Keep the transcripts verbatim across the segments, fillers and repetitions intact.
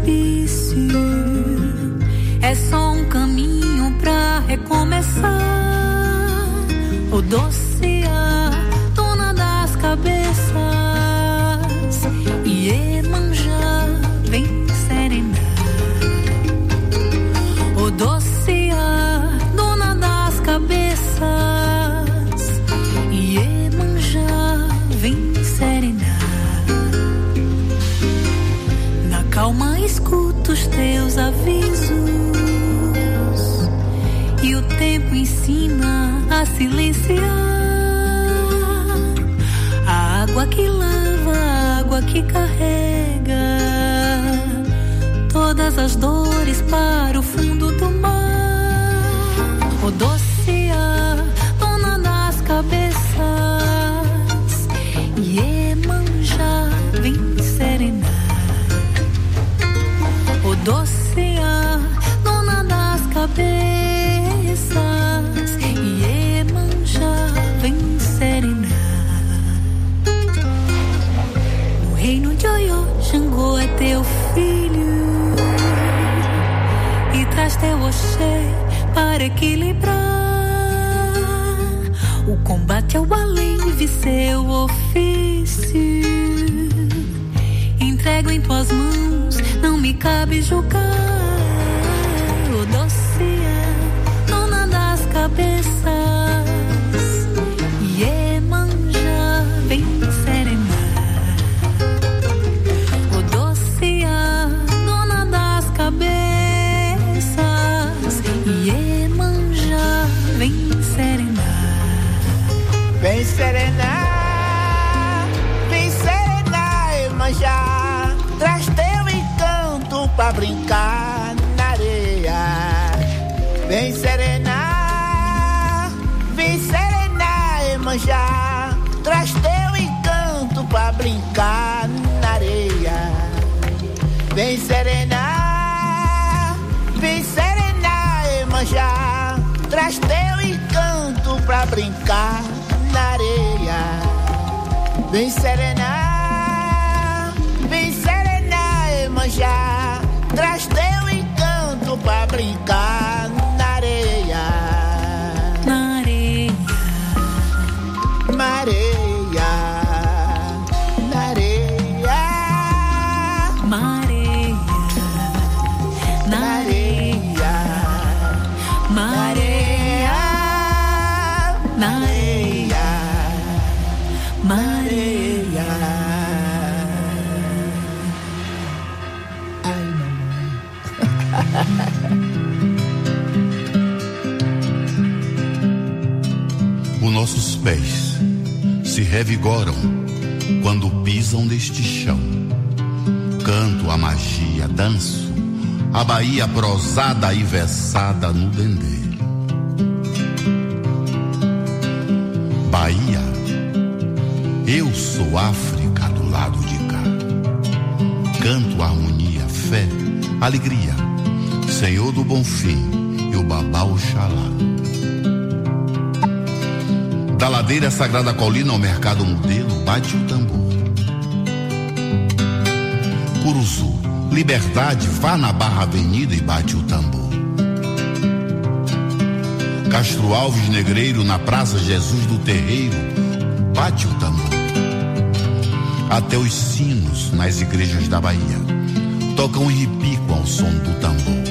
precipício, é só um caminho pra recomeçar. O doce a dona das cabeças, Iemanjá vem serenar. O doce a dona das cabeças, Iemanjá vem serenar. Na calma escuta os teus avisos, e o tempo ensina a silenciar. A água que lava, a água que carrega todas as dores para o fundo do mar. O doce a dona das cabeças, Iemanjá vem serenar. O doce a dona das cabeças, Iemanjá vem serenar. No reino de Oiô, Xangô é teu filho e traz teu Oxê para equilibrar. O combate ao além vive seu ofício. Entrego em tuas mãos, não me cabe julgar. O doce é dona das cabeças, Iemanjá vem serenar. O doce é dona das cabeças, Iemanjá vem serenar. Vem serenar, vem serenar, Iemanjá, traz teu encanto pra brincar na areia. Vem serenar, vem serenar, Iemanjá, traz teu encanto pra brincar na areia. Vem serenar, vem serenar, Iemanjá, traz teu encanto pra brincar na areia. Vem serenar, vem serenar, Iemanjá, traz teu encanto pra brincar na areia. Na areia, mareia, na areia, mareia, na areia, mareia, na areia, mareia. Ai, Os nossos pés se revigoram quando pisam neste chão. Canto a magia, danço a Bahia prosada e versada no dendê. Bahia, eu sou África do lado de cá. Canto harmonia, fé, alegria, Senhor do Bonfim e o Babá Oxalá. Da ladeira sagrada colina ao mercado modelo, bate o tambor. Curuzu, Liberdade, vá na Barra Avenida e bate o tambor. Castro Alves, Negreiro, na Praça Jesus do Terreiro, bate o tambor. Até os sinos nas igrejas da Bahia tocam e repicam ao som do tambor.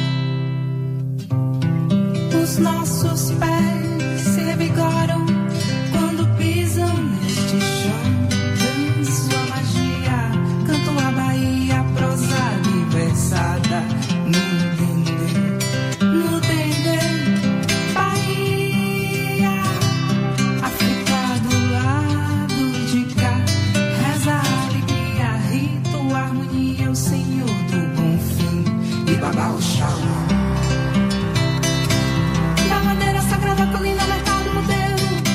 Os nossos pés se revigoram quando pisam neste chão. Danço a magia, canto a Bahia prosada e versada no dendê, no dendê. Bahia, África do lado de cá, reza a alegria, rito, harmonia, o Senhor do Bonfim e Babá Oxalá. Da ladeira sagrada colina, mercado modelo,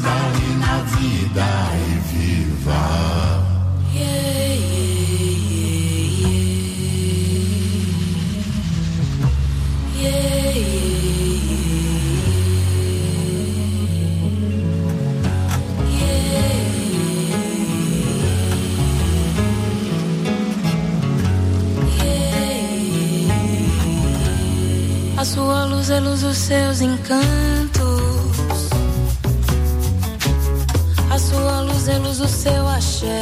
dá-lhe na vida e viva. Yeah, yeah, yeah. A sua luz é luz dos seus encantos. A sua luz é luz do seu axé.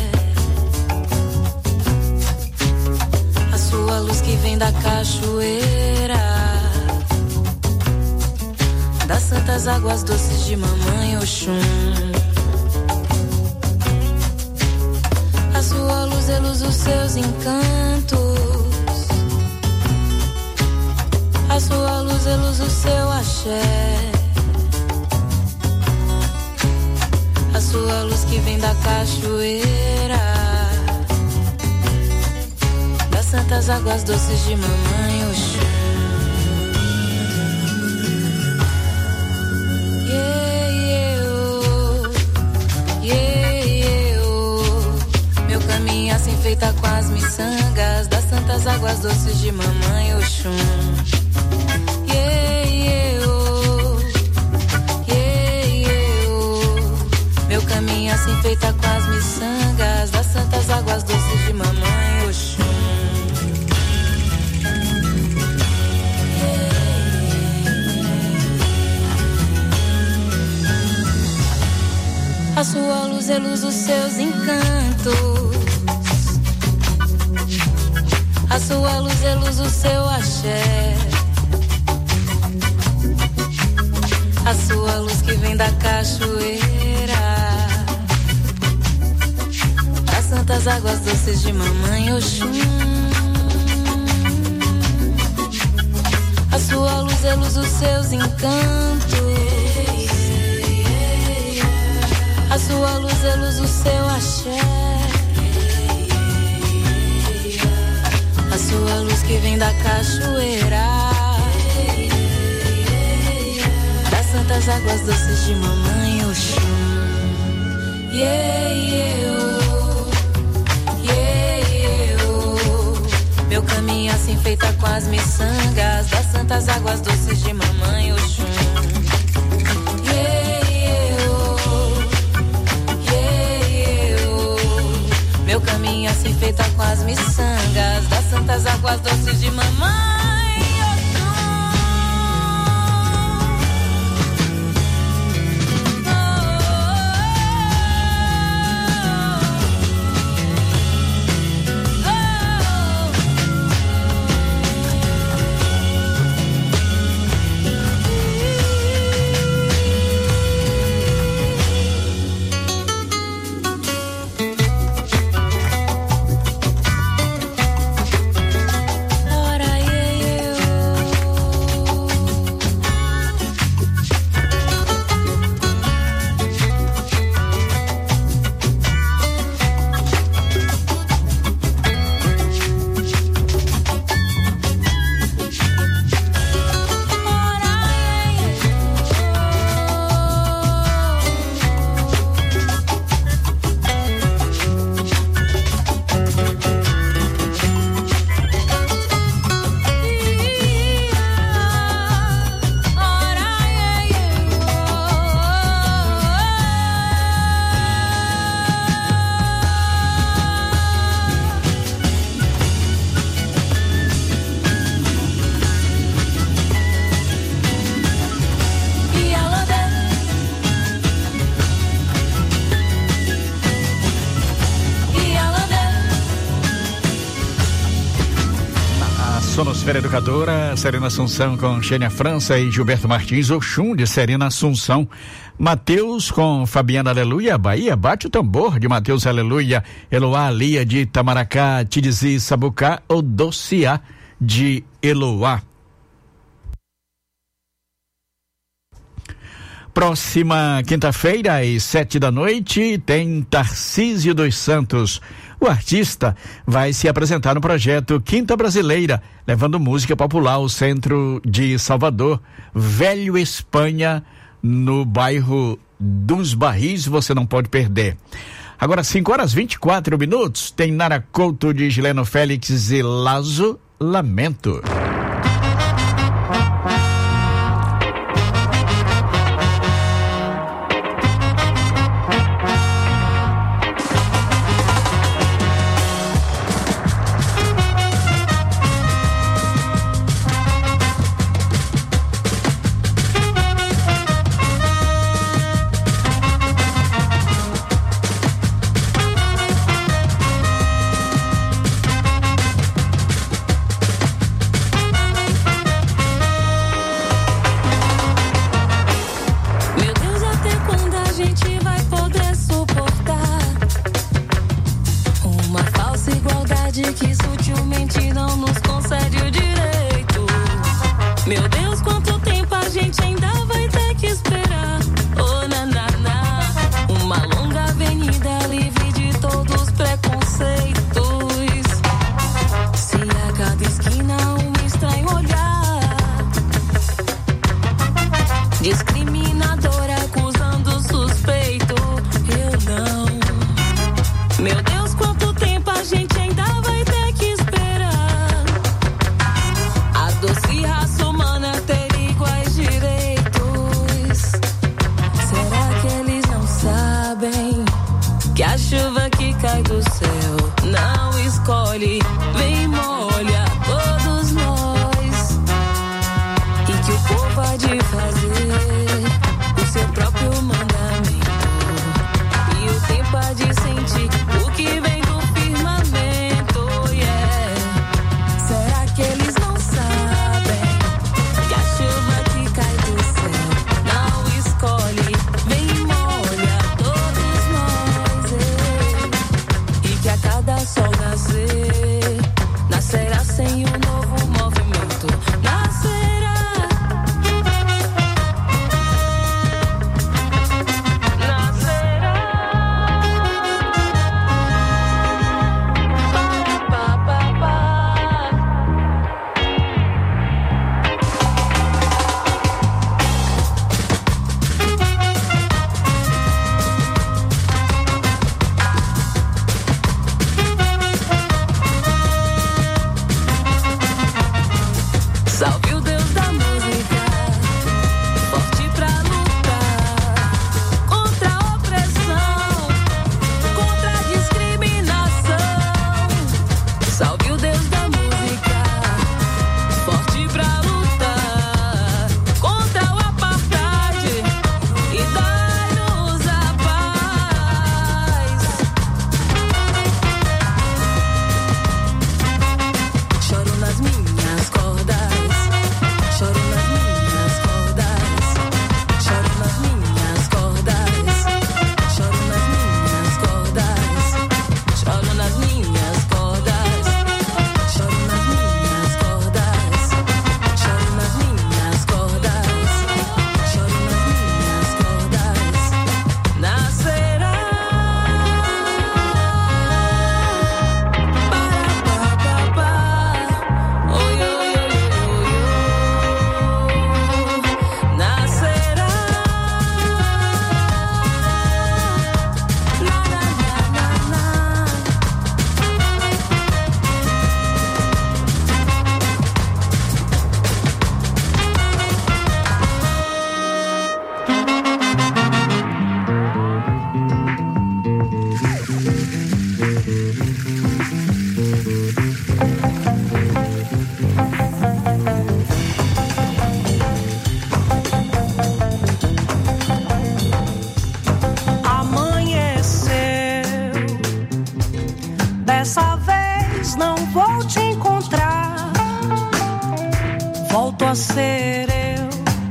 A sua luz que vem da cachoeira, das santas águas doces de mamãe Oxum. A sua luz é luz dos seus encantos. A sua luz é luz do seu axé. A sua luz que vem da cachoeira, das santas águas doces de mamãe Oxum. Yeah, yeah, oh. Yeah, yeah, oh. Meu caminho assim feita com as miçangas, das santas águas doces de mamãe Oxum. Yeah, yeah, oh. Yeah, yeah, oh. Meu caminho assim feita com as miçangas, das santas águas doces de mamãe Oxum. A sua luz é luz dos seus encantos. A sua luz é luz do seu axé. A sua luz que vem da cachoeira, das santas águas doces de mamãe Oxum. A sua luz é luz dos seus encantos. A sua luz é luz do seu axé. A sua luz que vem da cachoeira, das santas águas doces de mamãe Oxum. Yeah, yeah, oh. Yeah, yeah, oh. Meu caminho assim feita com as miçangas, das santas águas doces de mamãe Oxum. Yeah, yeah, oh. Yeah, yeah, oh. Meu caminho assim feita com as miçangas, das santas águas doces de mamãe. Sonosfera Educadora, Serena Assunção com Xênia França e Gilberto Martins, Oxum de Serena Assunção. Mateus com Fabiana Aleluia, Bahia, bate o tambor de Mateus Aleluia. Eloá Lia de Itamaracá, Tidizi Sabucá, Odociá de Eloá. Próxima quinta-feira, às sete da noite, tem Tarcísio dos Santos. O artista vai se apresentar no projeto Quinta Brasileira, levando música popular ao centro de Salvador, Velho Espanha, no bairro dos Barris, você não pode perder. Agora cinco horas e vinte e quatro minutos, tem Nara Couto de Gileno Félix e Lazo, Lamento. Ser eu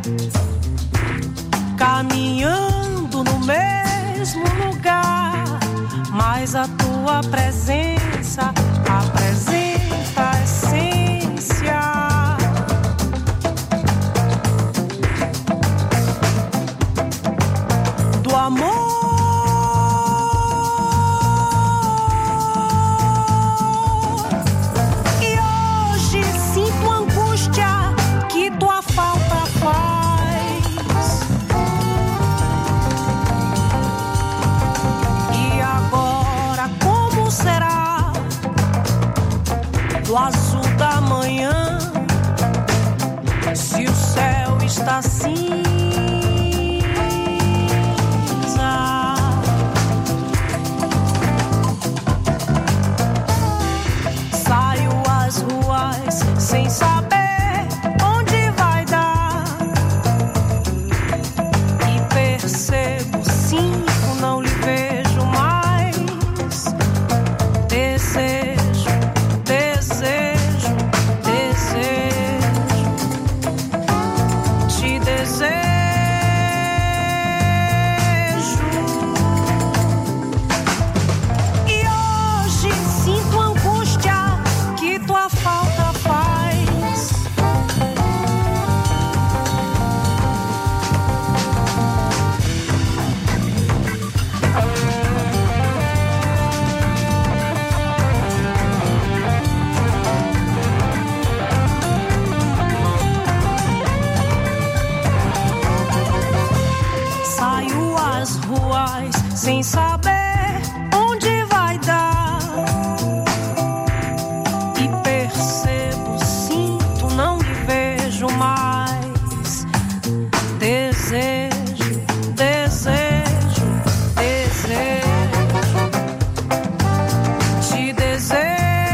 caminhando no mesmo lugar, mas a tua presença apresenta a essência do amor. Sinto angústia que tua falta faz. da cinza. Saio às ruas sem saber onde vai dar e percebo, sinto, não lhe vejo mais. Desejo, desejo, desejo, te desejo. E hoje sinto angústia que tua falta faz. Saio às ruas sem saber onde vai dar e percebo, sinto, não lhe vejo mais. Desejo, desejo, desejo, te desejo.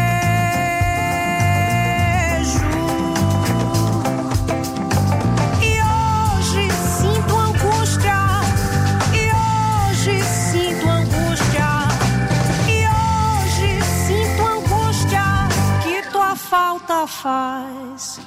E hoje sinto angústia, e hoje sinto angústia, e hoje sinto angústia que tua falta faz.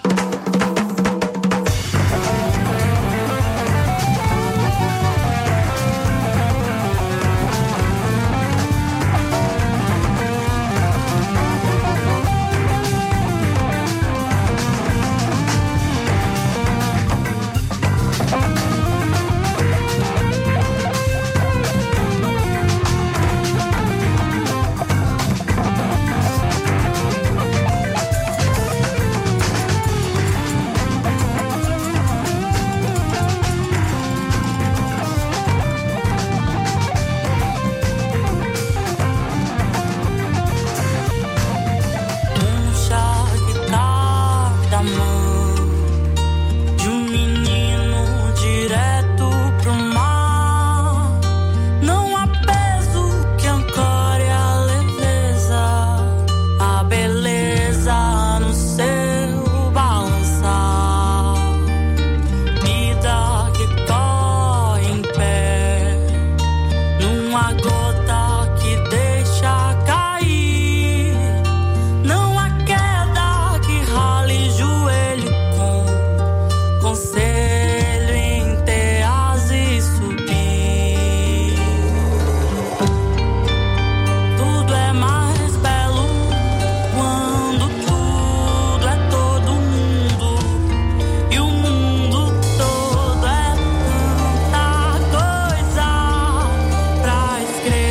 Pra escrever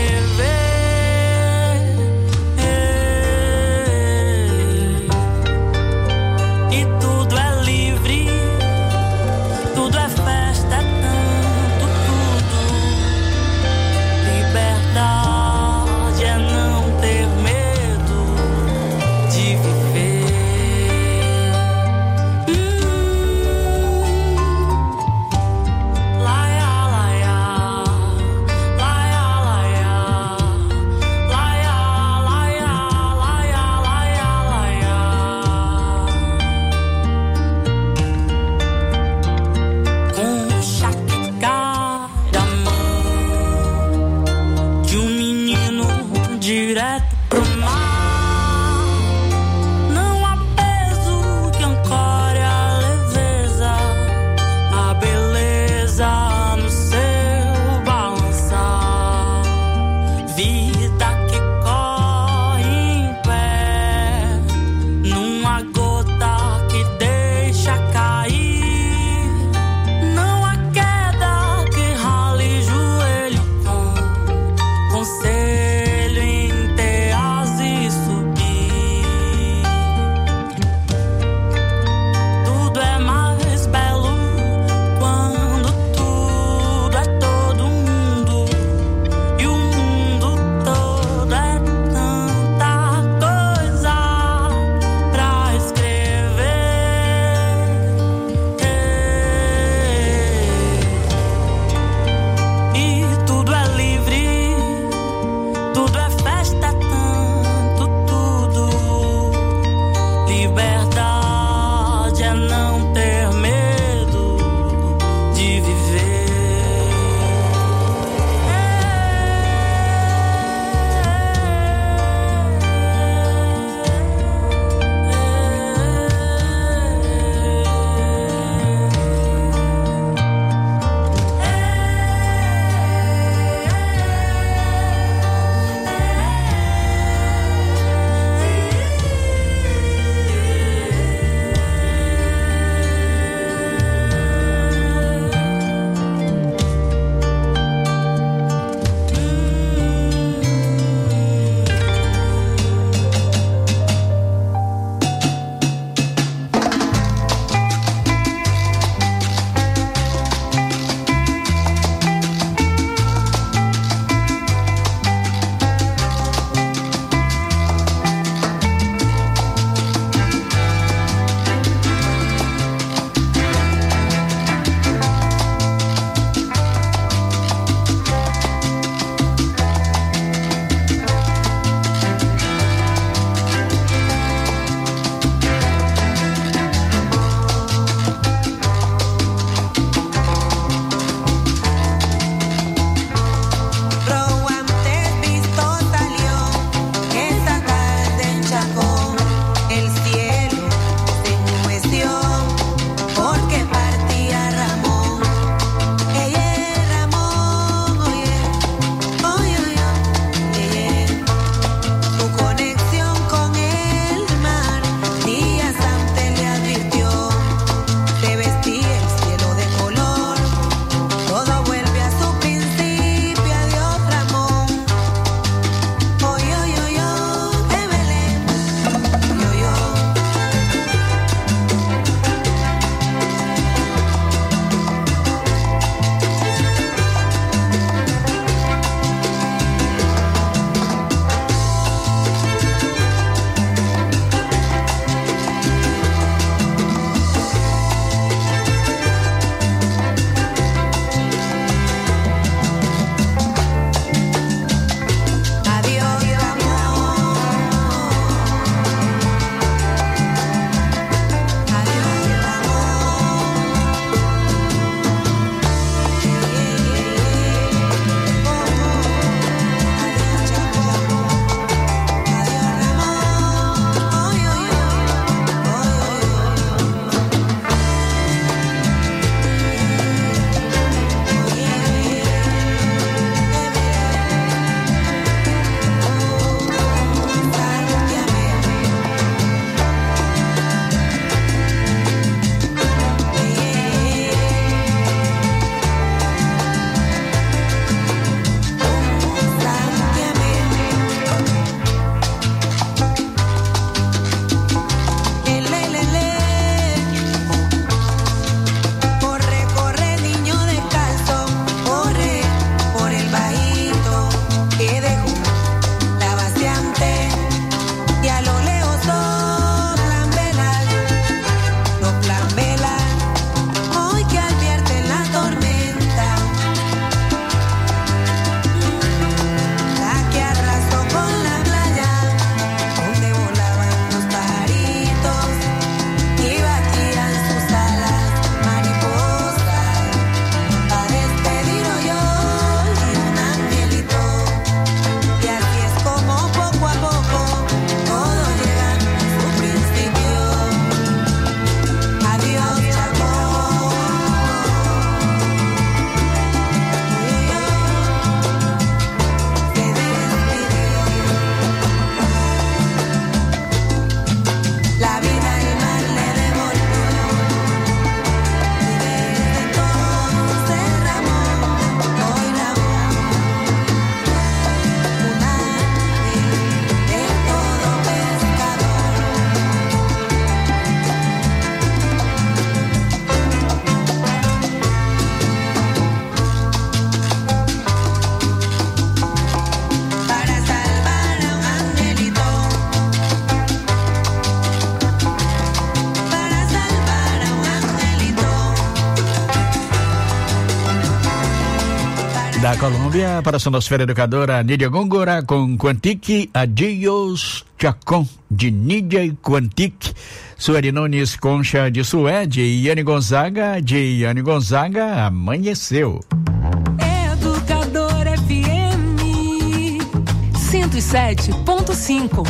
Colômbia, para a Sonosfera Educadora, Nídia Góngora com Quantique, Adios Chacon, de Nídia e Quantique, Sueli Nunes Concha de Suede e Yane Gonzaga, de Yane Gonzaga, Amanheceu. Educadora F M cento e sete ponto cinco.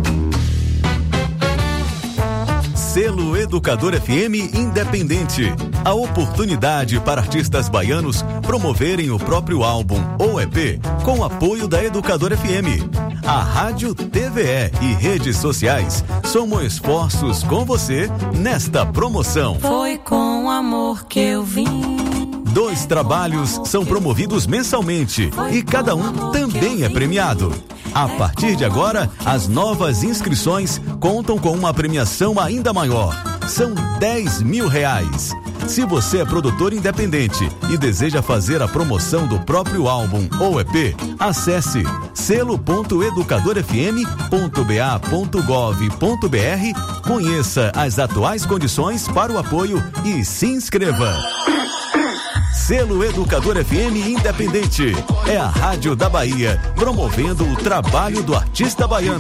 Selo Educador F M Independente. A oportunidade para artistas baianos promoverem o próprio álbum ou E P com apoio da Educador F M. A rádio, T V E e redes sociais somam esforços com você nesta promoção. Foi com amor que eu vim. Dois trabalhos são promovidos mensalmente e cada um também é premiado. A partir de agora, as novas inscrições contam com uma premiação ainda maior. São dez mil reais. Se você é produtor independente e deseja fazer a promoção do próprio álbum ou E P, acesse selo ponto educador f m ponto b a ponto gov ponto b r, conheça as atuais condições para o apoio e se inscreva. Selo Educador F M Independente. É a rádio da Bahia, promovendo o trabalho do artista baiano.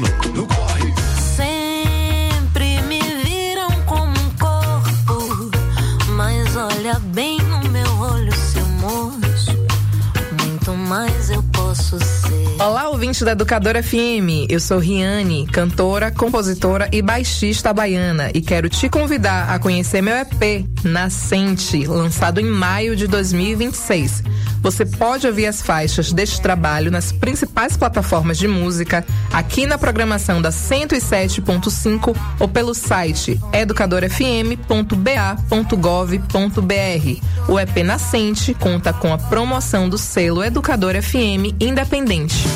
Sempre me viram como um corpo, mas olha bem no meu olho, seu moço, muito mais eu posso ser. Olá, ouvinte da Educadora F M, eu sou Riane, cantora, compositora e baixista baiana, e quero te convidar a conhecer meu E P, Nascente, lançado em maio de dois mil e vinte e seis. Você pode ouvir as faixas deste trabalho nas principais plataformas de música, aqui na programação da cento e sete ponto cinco ou pelo site educador f m ponto b a ponto gov ponto b r. O E P Nascente conta com a promoção do selo Educador F M Independente.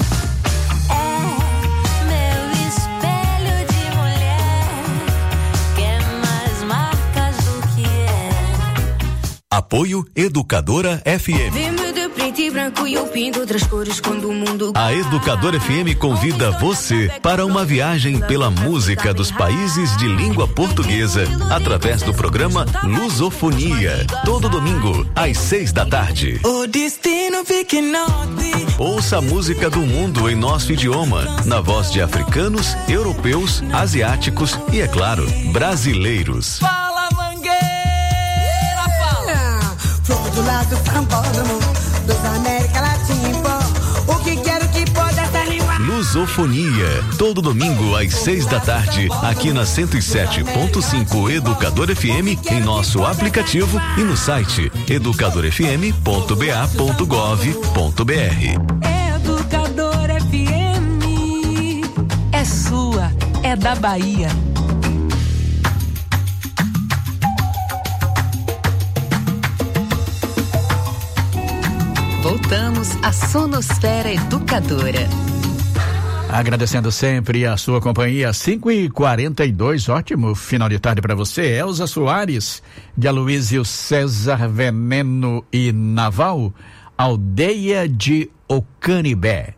Apoio Educadora F M. Vê-me de preto e branco e eu pinto outras cores quando o mundo... A Educadora F M convida você para uma viagem pela música dos países de língua portuguesa através do programa Lusofonia, todo domingo às seis da tarde. O destino fica enorme. Ouça a música do mundo em nosso idioma, na voz de africanos, europeus, asiáticos e, é claro, brasileiros. Fala, Mangueira, fala. Do lado frampódromo dos América Latina, o que quero que pode até língua. Lusofonia, todo domingo às seis da tarde, aqui na cento e sete ponto cinco Educador F M, em nosso aplicativo e no site educador f m ponto b a ponto gov ponto b r. Educador F M é sua, é da Bahia. Voltamos à Sonosfera Educadora. Agradecendo sempre a sua companhia, cinco e quarenta e dois, ótimo final de tarde para você. Elza Soares, de Aloysio César Veneno e Naval, Aldeia de Ocanibé.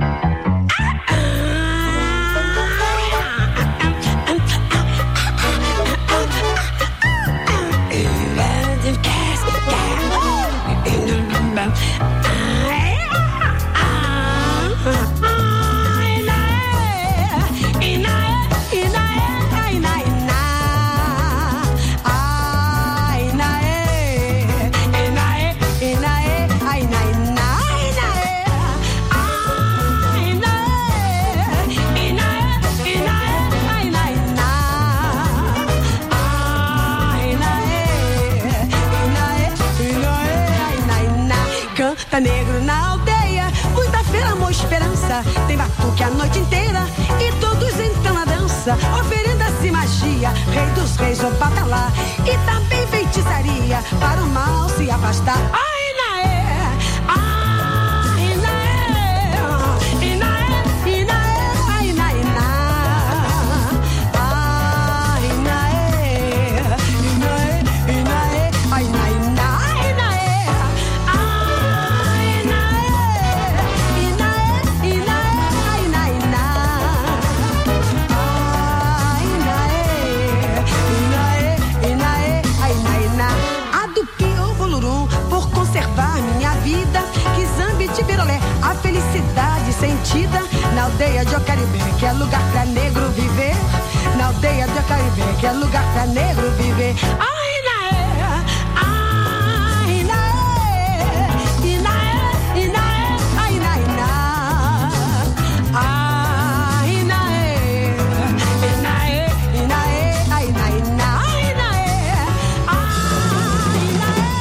Tá negro na aldeia, muita feira, amor, esperança. Tem batuque a noite inteira e todos entram na dança. Oferenda-se magia, rei dos reis ou batalá. E também feitiçaria para o mal se afastar. Ai, naé, ai, naé, inaé, inaé, ai, naé, ai, naé, inaé, inaé, ai, naé. aldeia de Ocaribe, que é lugar pra negro viver. Na aldeia de Ocaribe, que é lugar pra negro viver. Ai, naê, ai, naê, inaê, inaê, ai, naê, ai, naê, inaê, inaê, ai, naê, ai, naê, ai, naê.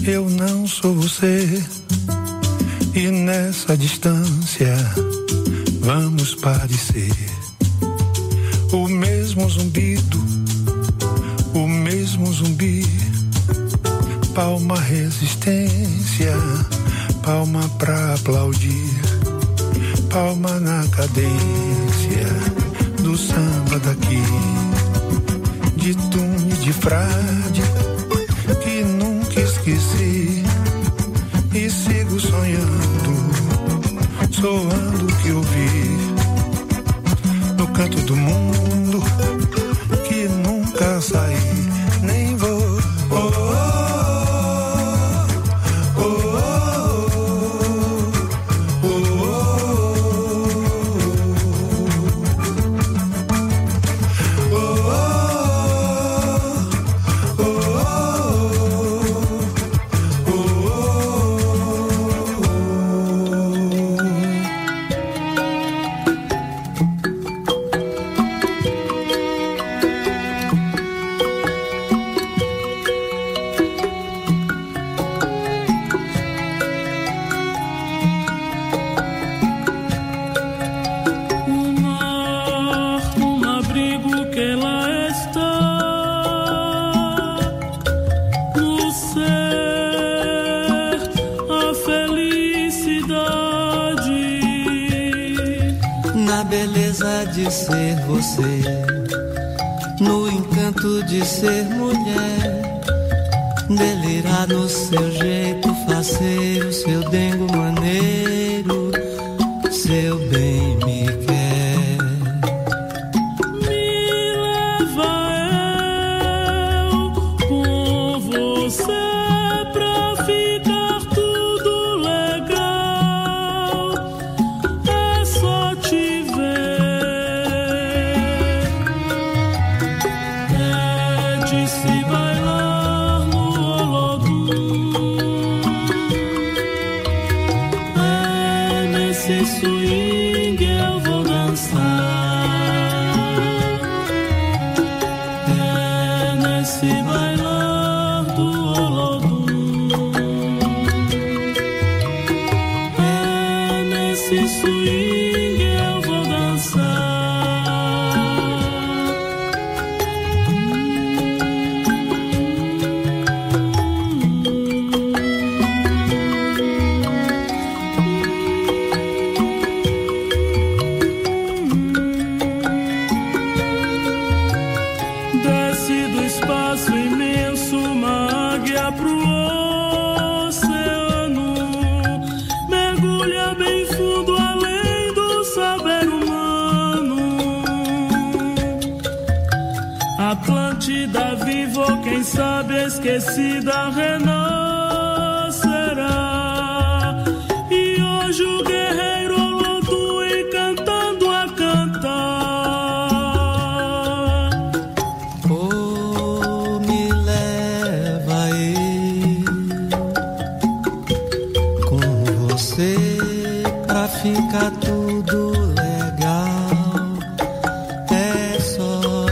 Eu não sou você, e nessa distância vamos parecer o mesmo zumbido, o mesmo zumbi. Palma resistência, palma pra aplaudir, palma na cadência do samba daqui, de tune de frade que nunca esqueci, e sigo sonhando, soando o que ouvi no canto do mundo que nunca saí, nem vou. Oh, oh. De ser você, no encanto de ser mulher, delirar no seu jeito faceiro, seu dengo maneiro, seu bem me quer. Me leva eu com você pra ficar tudo legal, é só te ver. Se bailar no Olodum, é nesse swing eu vou dançar, é nesse bailar do Olodum, é nesse swing eu vou dançar. Atlântida vivo, quem sabe esquecida renascerá. E hoje o guerreiro Olodum encantando a cantar. Oh, me leva aí com você pra ficar tudo legal. É só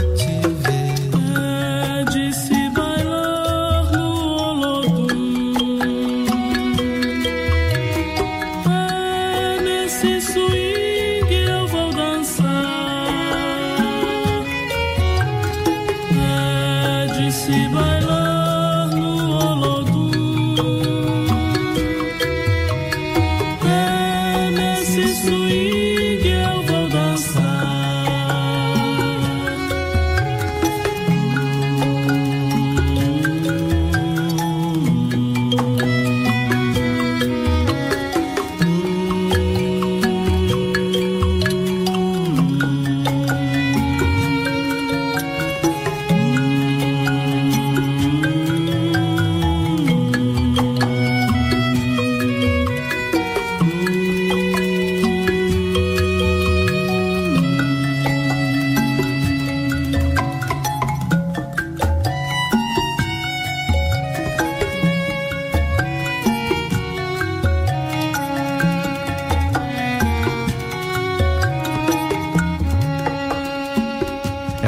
se bailar no Olodum, é nesse swing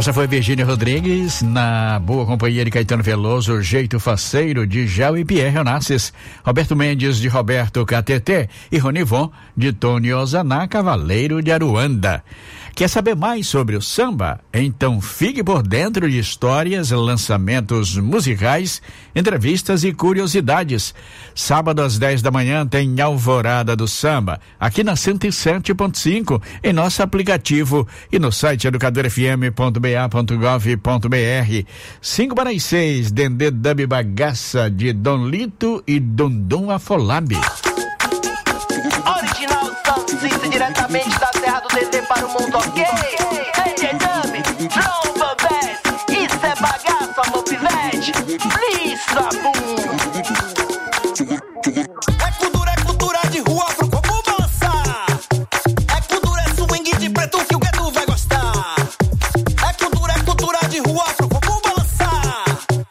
Essa foi Virgínia Rodrigues, na boa companhia de Caetano Veloso, Jeito Faceiro, de Jal e Pierre Onassis, Roberto Mendes, de Roberto K T T, e Ronivon, de Tony Ozaná, Cavaleiro de Aruanda. Quer saber mais sobre o samba? Então fique por dentro de histórias, lançamentos musicais, entrevistas e curiosidades. Sábado às dez da manhã tem Alvorada do Samba, aqui na cento e sete ponto cinco, em nosso aplicativo e no site educador f m ponto b a ponto gov ponto b r. cinco para as seis, Dendê Dub Bagaça, de Dom Lito e Dundum Afolab. Original Santos, diretamente da terra do Dendê para o mundo, ok? Dendê Dub, João Van Bass, isso é bagaço, amor pivete, please, sabum. É cultura, é cultura de rua pro corpo balançar. É cultura, é swing de preto que o gueto vai gostar. É cultura, é cultura de rua pro corpo balançar.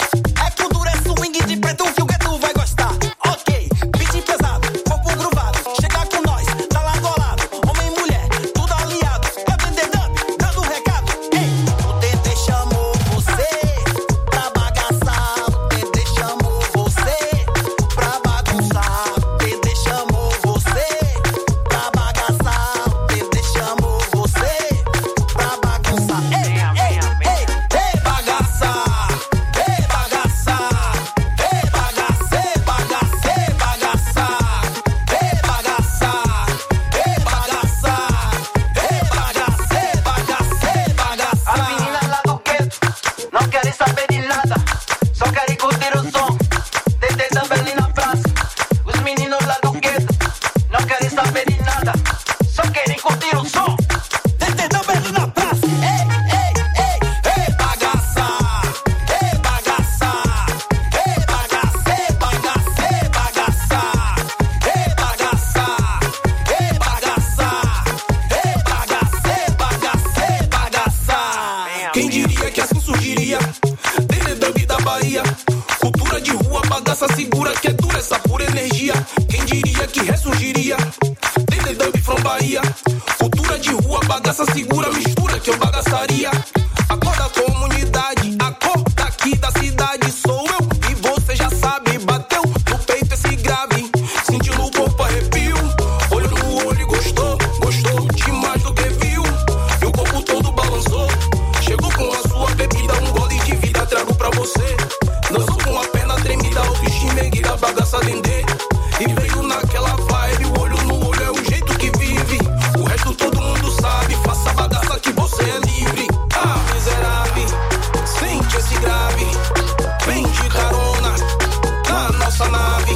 É cultura, é swing de preto que o gueto vai gostar. Ok, beat pesado, corpo gruvado. Chega com nós, tá lado a lado. Homem e mulher, tudo aliado. É Dendê Dub, dando recado. Ei, o Dendê chamou você pra bagaçar. O Dendê chamou você pra bagunçar. O Dendê chamou você pra bagaçar. O Dendê chamou você pra bagunçar. Ei, ei, ei, ei, bagaçar. Ei, bagaçar. Ei, bagacer, bagacer, bagaçar. Ei, bagaçar. Ei, bagaçar. Ei, bagacer, bagacer, bagaçar. As meninas lá do gueto não querem saber de nada, só querem curtir o som. Dendê Dub ali na praça. Os meninos lá do gueto não querem saber de nada, só querem curtir o som. Dendê Dub ali na praça. Ei, ei, ei, ei, bagaçar. Ei, bagaçar. Ei, bagacer, bagacer, bagaçar. Ei, bagaçar. Ei, bagaçar. Ei, bagacer, bagacer, bagaçar. Quem diria que assim surgiria Dendê Dub da Bahia? Cultura de rua, bagaça segura, que é dura essa pura energia. Quem diria que ressurgiria Dendê Dub from Bahia? Cultura de rua, bagaça segura, mistura que eu bagaçaria. A cor da comunidade, a cor daqui da cidade sou eu. E você já sabe, bateu no peito esse grave, sentiu no corpo arrepio. Olho no olho e gostou, gostou demais do que viu. E o corpo todo balançou. Chegou com a sua bebida, um gole de vida trago pra você. Dançou com a perna tremida, autoestima erguida, bagaça Dendê. E veio naquela vibe, o olho no olho é o jeito que vive. O resto todo mundo sabe, faça a bagaça que você é livre. Ah, miserável, sente esse grave. Vem de carona na nossa nave.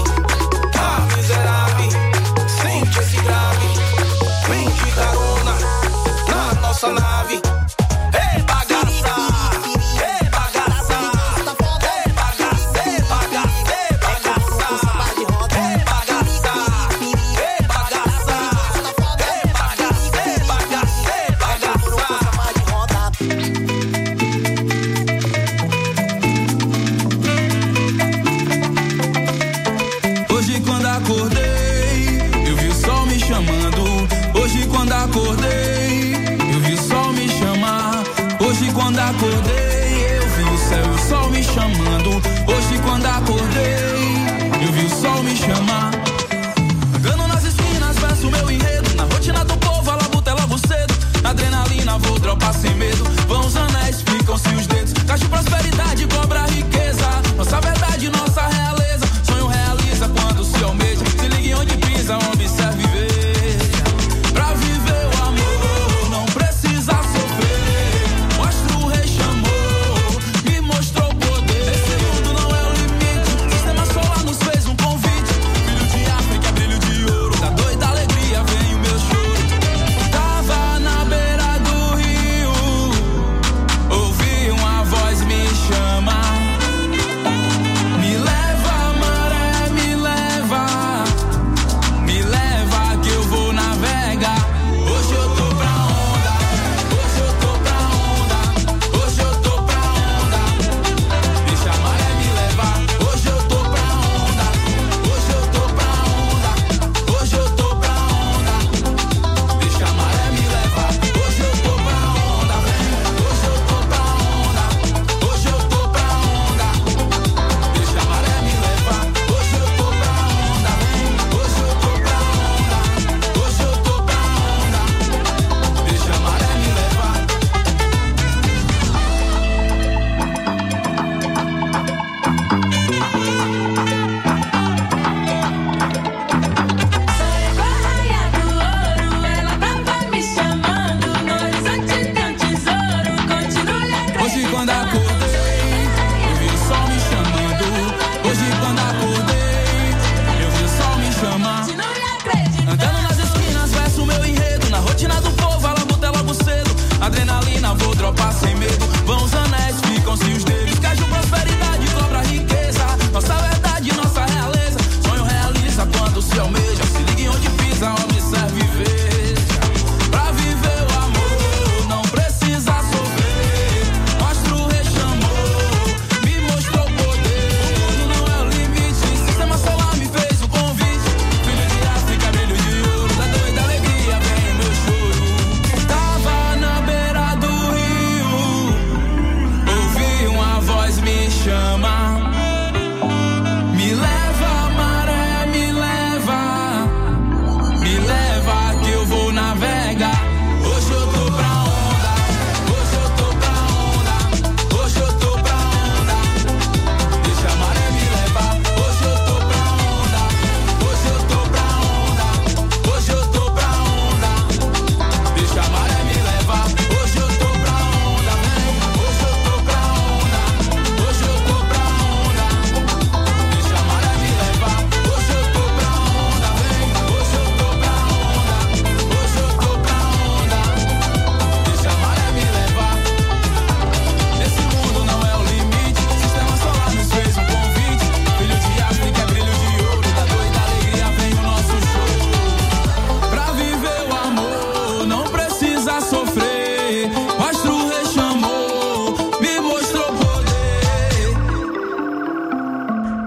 Ah, miserável, sente esse grave. Vem de carona na nossa nave. Ei, bagaça, ei, bagaça. Ei, bagace, bagace, bagaça. Ei, bagaça, ei, bagaça. Ei, bagace, bagace, bagaça. Hoje quando acordei, eu vi o sol me chamando. Hoje quando acordei, eu vi o sol me chamar. Hoje quando acordei, eu vi o céu e o sol me chamando. Hoje quando acordei, eu vi o sol me chamar. Andando nas esquinas, verso meu enredo. Na rotina do povo, a labuta é logo cedo. Na adrenalina, vou dropar sem medo. Vão os anéis, ficam-se os dedos. Caixa de prosperidade, cobra riqueza. Nossa verdade, nossa realeza. Sonho realiza quando se almeja. Se ligue onde pisa, observe e veja. Pra viver o amor, não precisa sofrer. Mostra o rei chamou, me mostrou o poder. Esse mundo não é o limite, sistema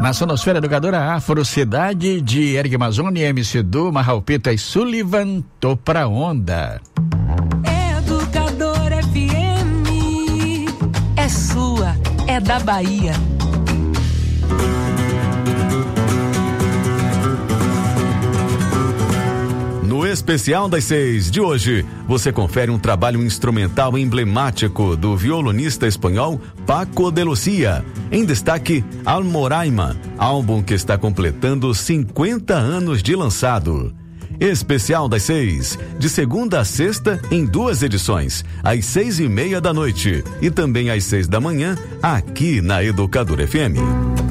Na Sonosfera Educadora Afro, Cidade de Eric Mazzoni, M C Du, Marraupita e Sullivan, tô pra onda. Educadora F M é sua, é da Bahia. No especial das seis de hoje, você confere um trabalho instrumental emblemático do violonista espanhol Paco de Lucia. Em destaque, Almoraima, álbum que está completando cinquenta anos de lançado. Especial das seis, de segunda a sexta, em duas edições, às seis e meia da noite e também às seis da manhã, aqui na Educadora F M.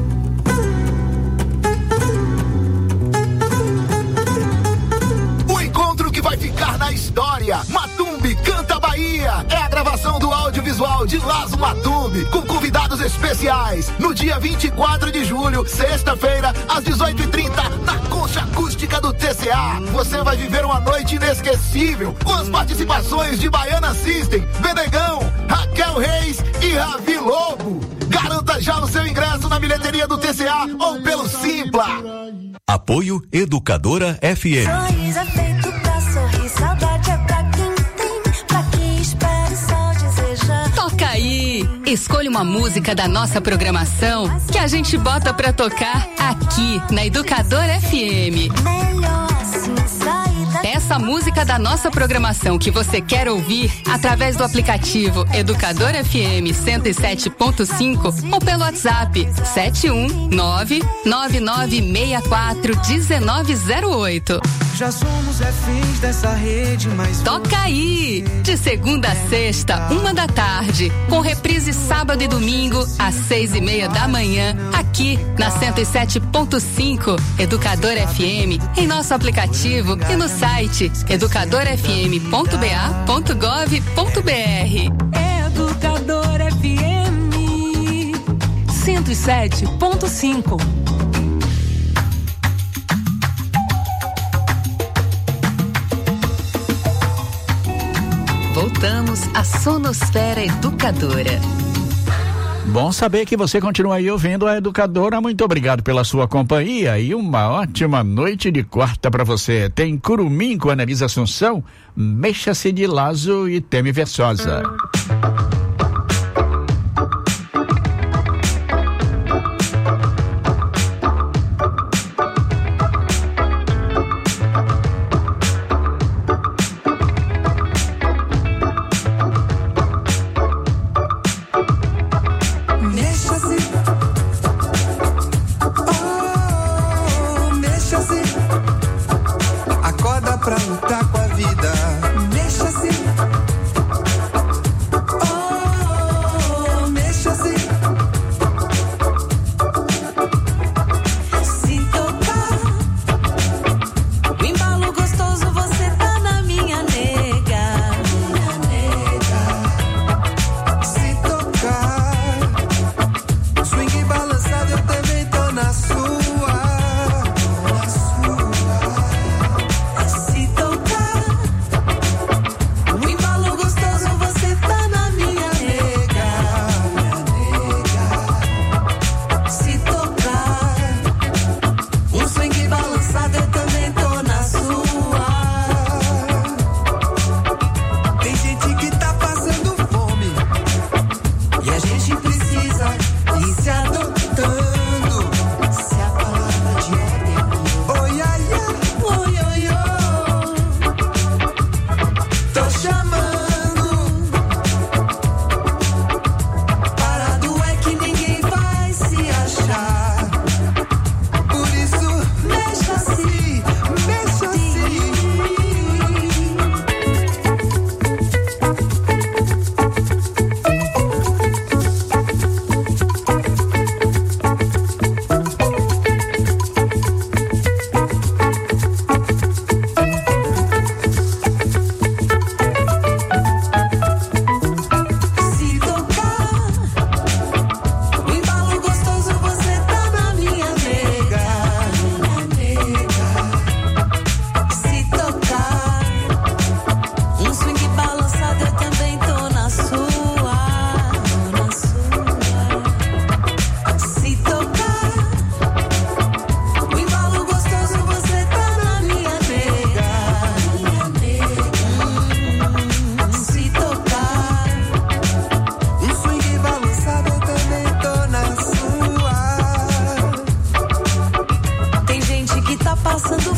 História. Matumbi Canta Bahia. É a gravação do audiovisual de Lazo Matumbi, com convidados especiais, no dia vinte e quatro de julho, sexta-feira, às dezoito e trinta, na Concha Acústica do T C A. Você vai viver uma noite inesquecível, com as participações de Baiana System, Benegão, Raquel Reis e Ravi Lobo. Garanta já o seu ingresso na bilheteria do T C A ou pelo Simpla. Apoio Educadora F M. Sorriso é feito pra sorrir, saudade é pra quem tem, pra quem espera só desejar. Toca aí! Escolha uma música da nossa programação que a gente bota pra tocar aqui na Educadora F M. Melhor assim sair daqui. Peça a música da nossa programação que você quer ouvir através do aplicativo Educadora F M cento e sete ponto cinco ou pelo WhatsApp sete um nove nove nove seis quatro um nove zero oito. Já somos reféns dessa rede, mas toca aí! De segunda a sexta, uma da tarde, com reprise sábado e domingo, às seis e meia da manhã, aqui na cento e sete ponto cinco, Educadora F M, em nosso aplicativo e no site educadora f m ponto b a ponto gov ponto b r. Educadora F M cento e sete ponto cinco. Voltamos à Sonosfera Educadora. Bom saber que você continua aí ouvindo a Educadora. Muito obrigado pela sua companhia e uma ótima noite de quarta para você. Tem Curumim com Analisa Assunção, Mexa-se de Lazo e Teme Versosa. pra lutar com a vida. Mexa-se. Oh,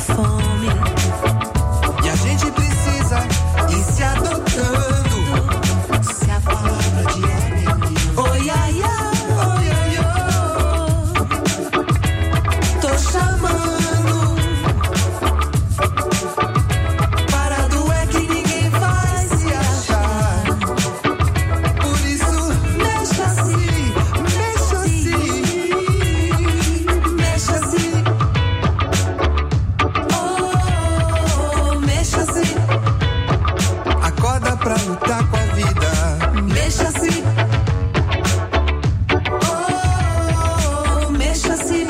fome. E a gente precisa ir se adotando. Se a palavra de homem, oi, ai, ai, oi, oi, oi. Tô chamando. Parado é que ninguém vai se achar. Por isso, Mexa assim, mexa assim. mexa assim. Oh, mexa assim, Acorda pra lutar com a vida. mexa assim. Oh, mexa assim.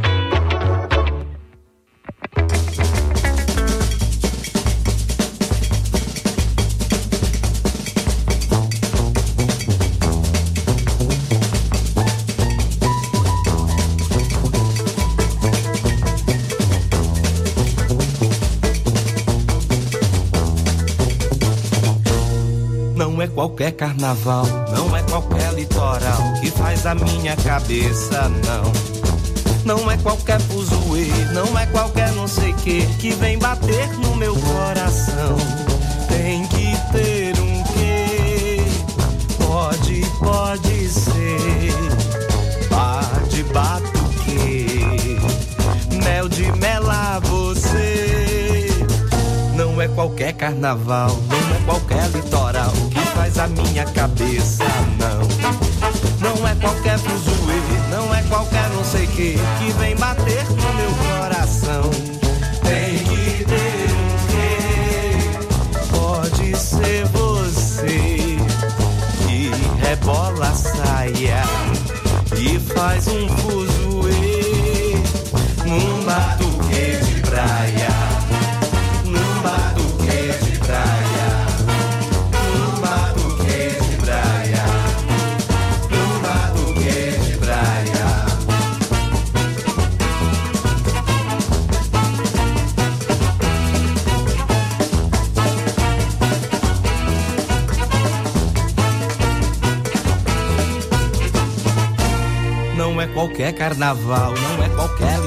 Não é qualquer carnaval, não é qualquer litoral que faz a minha cabeça, não. Não é qualquer fuzuê, não é qualquer não sei que que vem bater no meu coração. Tem que ter um quê, pode, pode ser bar de batuquê, mel de mela você. Não é qualquer carnaval, não é qualquer litoral que faz a minha cabeça, não. Não é qualquer fuzuê, não é qualquer não sei que que vem bater no meu coração. Tem que ter um quê, pode ser você, que rebola a saia e faz um fuzuê num batuquê de praia. Num batuquê de praia, num batuquê de praia, num batuquê de praia. Não é qualquer carnaval, não é qualquer